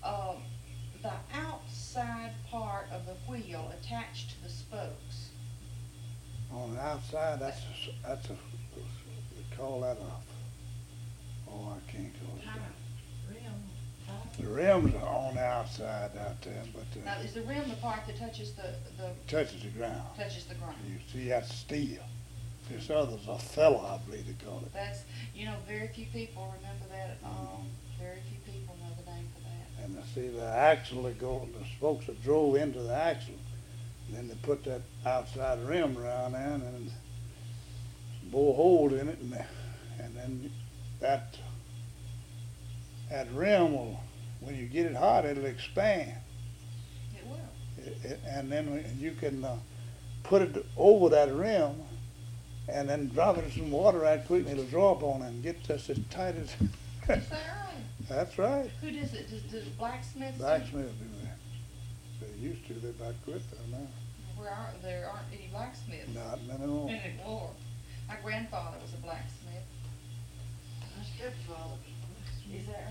uh, the outside part of the wheel attached to the spokes. On the outside, they call that oh, I can't call it. The rims are on the outside out there, but Now, is the rim the part that touches the touches the ground. touches the ground? You see, that's steel. This other's a fella, I believe they call it. That's, very few people remember that at all. Very few people know the name for that. And see, the axle the spokes that drove into the axle, and then they put that outside rim around there, and then bore a hole in it, and then that rim will, when you get it hot, it'll expand. It will. And then you can put it over that rim, and then drop it in some water right quick, and it'll draw up on it and get just as tight as. Is that right? That's right. Who does it? Does blacksmiths? Blacksmiths do that. They used to. They about quit though now. There aren't any blacksmiths. Not anymore. Anymore. My grandfather was a blacksmith. My stepfather was a blacksmith. Is that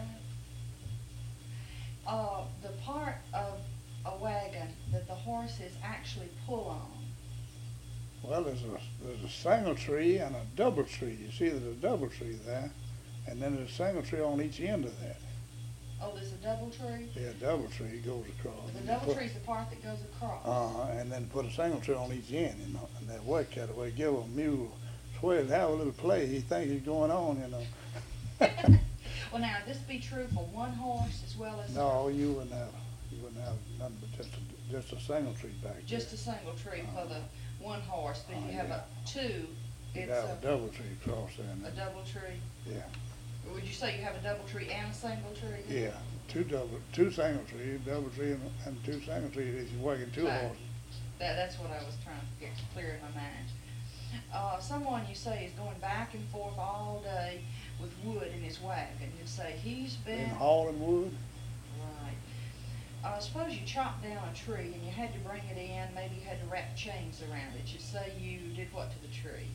right? The part of a wagon that the horses actually pull on. Well, there's a single tree and a double tree. You see, there's a double tree there, and then there's a single tree on each end of that. Oh, there's a double tree? Yeah, double tree goes across. The double tree is the part that goes across. And then put a single tree on each end, and that work that way. Give a mule sway, have a little play. He thinks he's going on, Well, now, this be true for one horse as well as... No, you wouldn't have nothing but just a single tree back there. Just a single tree for the one horse, but if you have two, You'd it's have a double tree across there. a double tree. Yeah. Would you say you have a double tree and a single tree? Yeah, two single trees, double tree, and two single trees if you're working two Right. horses. That's what I was trying to get clear in my mind. Someone you say is going back and forth all day with wood in his wagon. You say he's Been been... hauling wood? Right. Suppose you chopped down a tree and you had to bring it in, maybe you had to wrap chains around it. You say you did what to the tree?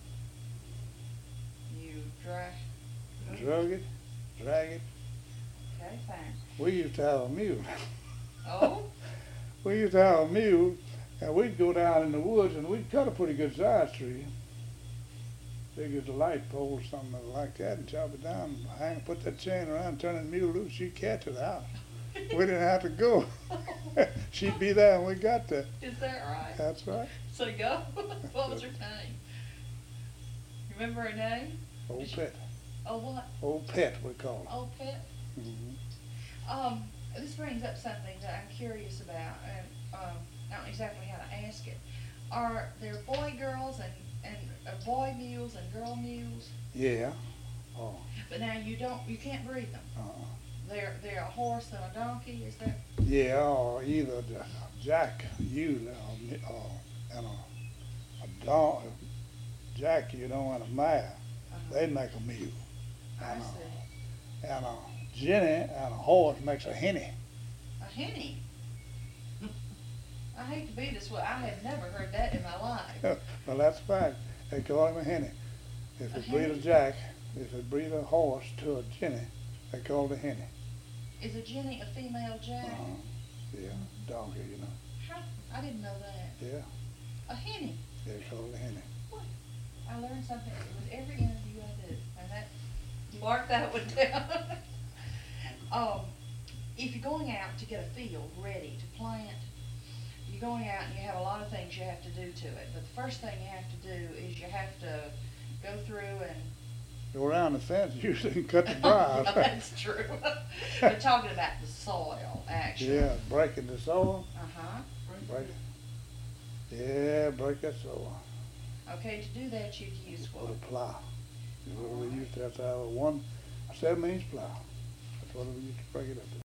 You Drag it. Okay, fine. We used to have a mule. Oh? We used to have a mule, and we'd go down in the woods, and we'd cut a pretty good size tree, big as a light pole or something like that, and chop it down, put that chain around, turn the mule loose, she'd catch it out. We didn't have to go. She'd be there when we got there. Is that right? That's right. So go. What was her name? You remember her name? Old Pet. Oh, what? Old Pet, we call it. Old Pet? This brings up something that I'm curious about, and I don't know exactly how to ask it. Are there boy girls and boy mules and girl mules? Yeah. Oh. But now you can't breed them. They're a horse and a donkey, is that? Yeah, or either the jack ewe and a jack, and a mare. They make a mule. I see. And a jenny and a horse makes a henny. A henny? I hate to be this way. I had never heard that in my life. Well, that's a fact. They call him a henny. If it breed a jack, if it breed a horse to a jenny, they call it a henny. Is a jenny a female jack? Yeah, donkey, How? I didn't know that. Yeah. A henny? They call it a henny. What? I learned something with every interview I do, and that mark that one down. If you're going out to get a field ready to plant, you're going out and you have a lot of things you have to do to it. But the first thing you have to do is you have to go through and Go around the fence usually and cut the briars. That's true. We're talking about the soil, actually. Yeah, breaking the soil. Uh-huh. Break it. Yeah, break that soil. Okay, to do that you'd use what? With a plow. We used to have a 7-inch plow. That's what we used to break it up with.